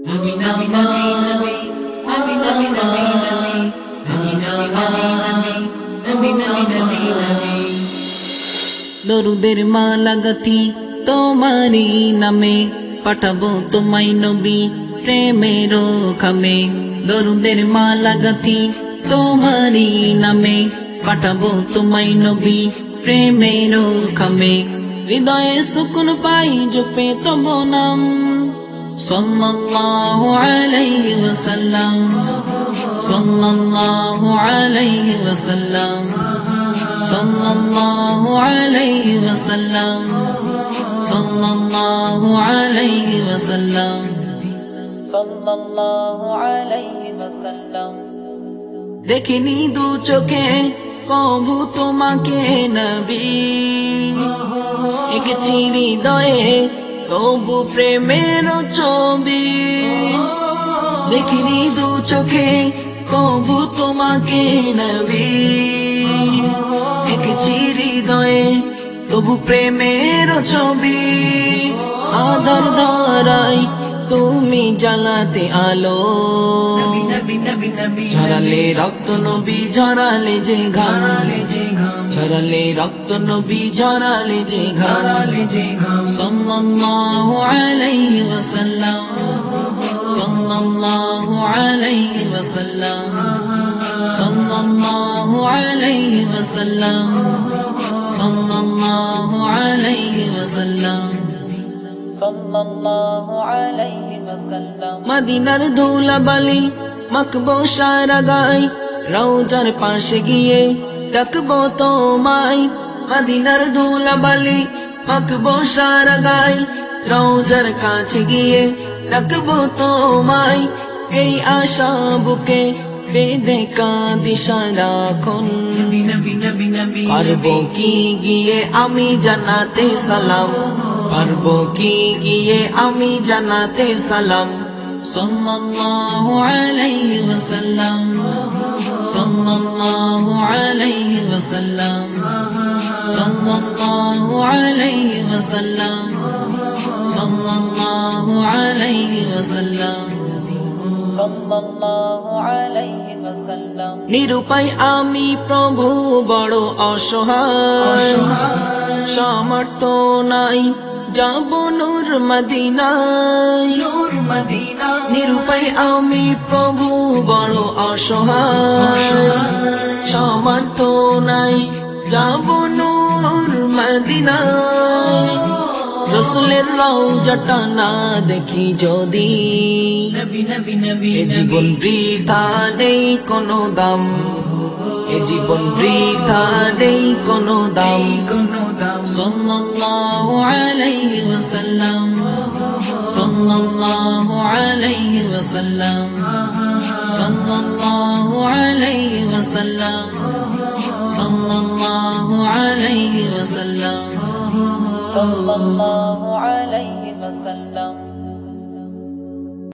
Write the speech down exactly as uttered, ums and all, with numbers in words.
দরুদের মালা গাঁথি তোমারি নামে, পাঠাবো তোমায় নবী প্রেমের খামে। দরুদের মালা গাঁথি তোমারি নামে, পাঠাবো তোমায় নবী প্রেমের খামে। হৃদয়ে সুকুন পাই জপে তব নাম, সাল্লাল্লাহু আলাইহি ওয়াসাল্লাম, সাল্লাল্লাহু আলাইহি ওয়াসাল্লাম, সাল্লাল্লাহু আলাইহি ওয়াসাল্লাম, সাল্লাল্লাহু আলাইহি ওয়াসাল্লাম, সাল্লাল্লাহু আলাইহি ওয়াসাল্লাম। দেখিনি দু চোখে কবু তোমাকে নবী, এঁকেছি হৃদয়ে তবু প্রেমের ছবি। দেখিনি দু চোখে কবু তোমাকে নবী, এঁকেছি হৃদয়ে তবু প্রেমের ছবি। আধার ধারাই তুমি জ্বালাতে আলো, ঝরালে রক্ত নবী ঝরালে যে ঘাম, ঝরালে রক্ত নবী ঝরালে যে ঘাম। সাল্লাল্লাহু আলাইহি ওয়াসাল্লাম, সাল্লাল্লাহু আলাইহি ওয়াসাল্লাম, সাল্লাল্লাহু আলাইহি ওয়াসাল্লাম, সাল্লাল্লাহু আলাইহি ওয়াসাল্লাম, সাল্লাল্লাহু আলাইহি ওয়াসাল্লাম। মদিনার ধুলাবালি মাখবো সারা গায়, রওজার পাশে গিয়ে ডাকবো তোমায়। মদিনার ধুলাবালি মাখবো সারা গায়, রওজার কাছে গিয়ে ডাকবো তোমায়। এই আশা বুকে বেঁধে কাঁদি সারাক্ষণ, পারবো কি গিয়ে আমি জানাতে সালাম, পারবো কি গিয়ে আমি জানাতে সালাম। সাল্লাল্লাহু আলাইহি ওয়াসাল্লাম, সাল্লাল্লাহু আলাইহি ওয়াসাল্লাম, সাল্লাল্লাহু আলাইহি ওয়াসাল্লাম, সাল্লাল্লাহু আলাইহি ওয়াসাল্লাম, সাল্লাল্লাহু আলাইহি ওয়াসাল্লাম। নিরুপায় আমি প্রভু বড় অসহায়, সামর্থ্য নাই যাব নূর মদিনায়, নূর মদিনায়। নিরুপায় আমি প্রভু বড় অসহায়, সামর্থ্য নাই যাব নূর মদিনায়। রসুলের রওজাটা না দেখি যদি, এ জীবন বৃথা নেই কোনো দাম, এ জীবন বৃথা নেই কোনো দাম। সাল্লাল্লাহু আলাইহি ওয়াসাল্লাম, সাল্লাল্লাহু আলাইহি ওয়াসাল্লাম, সাল্লাল্লাহু আলাইহি ওয়াসাল্লাম, সাল্লাল্লাহু আলাইহি ওয়াসাল্লাম, সাল্লাল্লাহু আলাইহি ওয়াসাল্লাম।